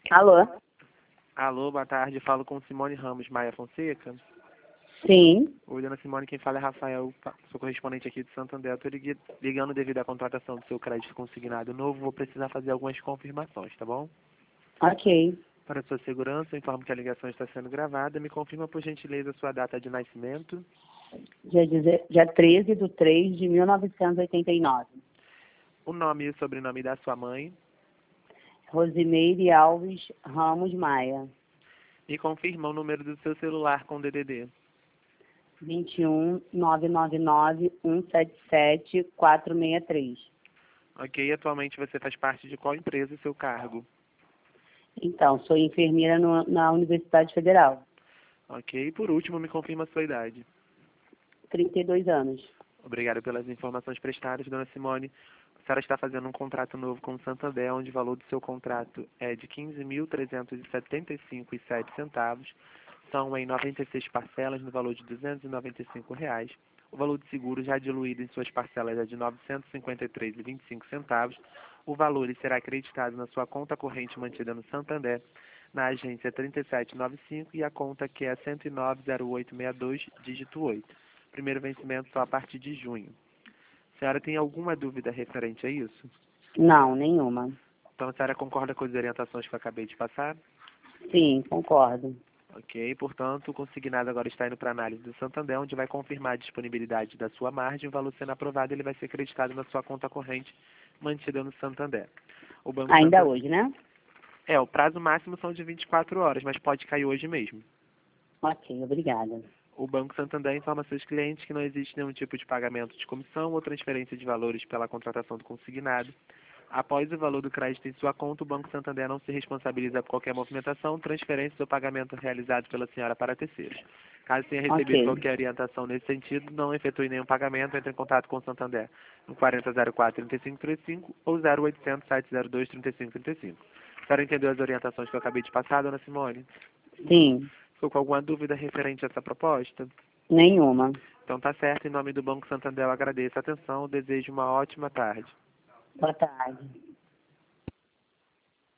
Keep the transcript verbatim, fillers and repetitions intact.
Alô? Alô, boa tarde. Falo com Simone Ramos Maia Fonseca. Sim. Oi, dona Simone, quem fala é Rafael, sou correspondente aqui de Santo André. Estou ligando devido à contratação do seu crédito consignado novo. Vou precisar fazer algumas confirmações, tá bom? Ok. Para sua segurança, eu informo que a ligação está sendo gravada. Me confirma, por gentileza, a sua data de nascimento. Dia, deze- dia treze de três de mil novecentos e oitenta e nove. O nome e o sobrenome da sua mãe. Rosimeire Alves Ramos Maia. Me confirma o número do seu celular com D D D. vinte e um, nove nove nove, um sete sete, quatro seis três. Ok, atualmente você faz parte de qual empresa e seu cargo? Então, sou enfermeira no- na Universidade Federal. Ok, e por último, me confirma a sua idade. trinta e dois anos. Obrigado pelas informações prestadas, dona Simone. A senhora está fazendo um contrato novo com o Santander, onde o valor do seu contrato é de quinze mil trezentos e setenta e cinco reais e sete centavos. São em noventa e seis parcelas no valor de duzentos e noventa e cinco reais. O valor de seguro já diluído em suas parcelas é de novecentos e cinquenta e três reais e vinte e cinco centavos. O valor ele será acreditado na sua conta corrente mantida no Santander, na agência trinta e sete noventa e cinco, e a conta que é cento e nove, zero oito sessenta e dois, dígito oito. Primeiro vencimento só a partir de junho. A senhora tem alguma dúvida referente a isso? Não, nenhuma. Então a senhora concorda com as orientações que eu acabei de passar? Sim, concordo. Ok, portanto, o consignado agora está indo para a análise do Santander, onde vai confirmar a disponibilidade da sua margem. O valor sendo aprovado, ele vai ser acreditado na sua conta corrente mantida no Santander. O Banco Ainda Santander... hoje, né? É, o prazo máximo são de vinte e quatro horas, mas pode cair hoje mesmo. Ok, obrigada. O Banco Santander informa seus clientes que não existe nenhum tipo de pagamento de comissão ou transferência de valores pela contratação do consignado. Após o valor do crédito em sua conta, o Banco Santander não se responsabiliza por qualquer movimentação, transferência ou pagamento realizado pela senhora para terceiros. Caso tenha recebido Ok. qualquer orientação nesse sentido, não efetue nenhum pagamento, entre em contato com o Santander no quarenta zero quatro, trinta e cinco trinta e cinco ou zero oitocentos, sete zero dois, trinta e cinco trinta e cinco. A senhora entendeu as orientações que eu acabei de passar, dona Simone? Sim, Ficou com alguma dúvida referente a essa proposta? nenhuma. Então tá certo, em nome do Banco Santander eu agradeço a atenção, desejo uma ótima tarde. Boa tarde.